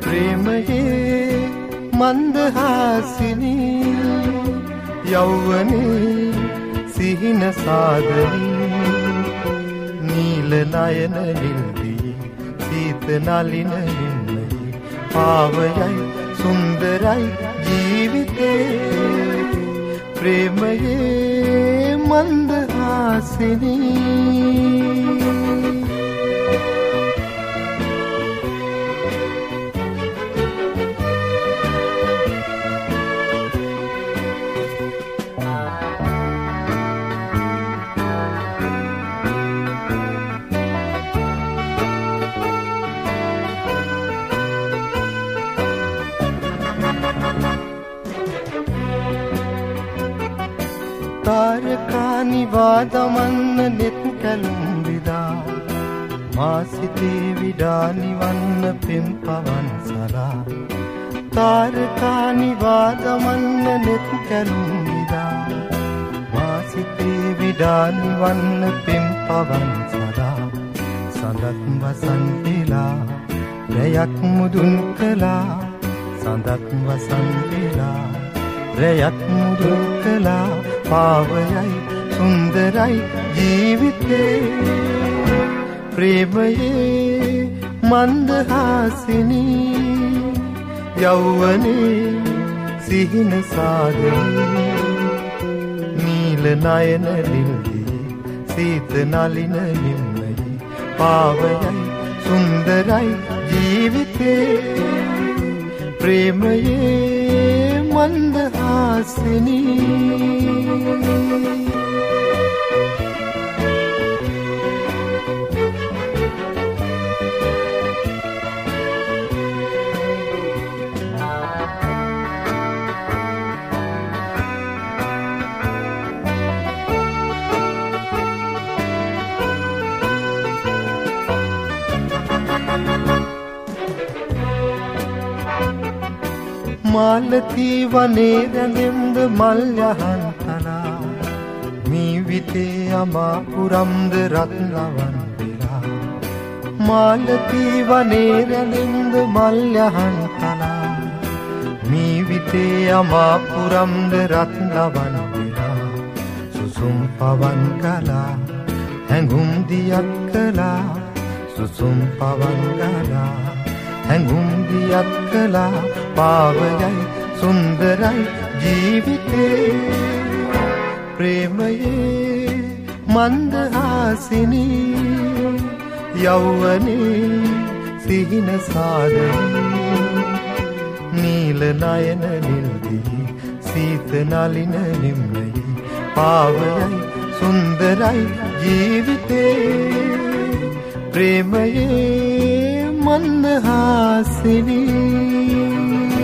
ප්‍රේමයේ මන්දහාසිනී යෞවනේ සිහින සාදනී නීල නයන නිල්දී සීත නලින නිම්මයි පාවයයි සුන්දරයි ජීවිතේ ප්‍රේමයේ මන්දහාසිනී තාරකානිවා දමන්න නෙත් කැලුම් විදා මා සිතේ විඩා නිවන්න පෙම් පවන් සලා තාරකානිවා දමන්න නෙත් කැලුම් විදා මා සිතේ විඩා නිවන්න පෙම් පවන් සලා සඳත් වසන් වෙලා රැයක් මුදුන් කළා සඳත් වසන් වෙලා රැයක් මුදුන් කළා පාවයයි සුන්දරයි ජීවිතේ ප්‍රේමයේ මන්දහාසිනී යෞවනේ සිහින සාදනී නීල නයන නිල්දී සීත නලින නිම්මයි පාවයයි සුන්දරයි ජීවිතේ ප්‍රේමයේ මන්දහාසිනී මාලතී වනේ රැඳෙම්ද මල් යහන් තනා මීවිතේ අමා පුරම්ද රත්නවන් වෙලා මාලතී වනේ රැඳෙම්ද මල් යහන් තනා මීවිතේ අමා පුරම්ද රත්නවන් වෙලා සුසුම් පවන් කලා හැඟුම් දියක් කලා සුසුම් පවන් කලා හැඟුම් දියක් කලා පාවයයි සුන්දරයි ජීවිතේ ප්‍රේමයේ මන්දහාසිනී යෞවනේ සිහින සාදනී නීල නයන නිල්දී සීත නලින නිම්මයි පාවයයි සුන්දරයි ජීවිතේ ප්‍රේමයේ මන්දහාසිනී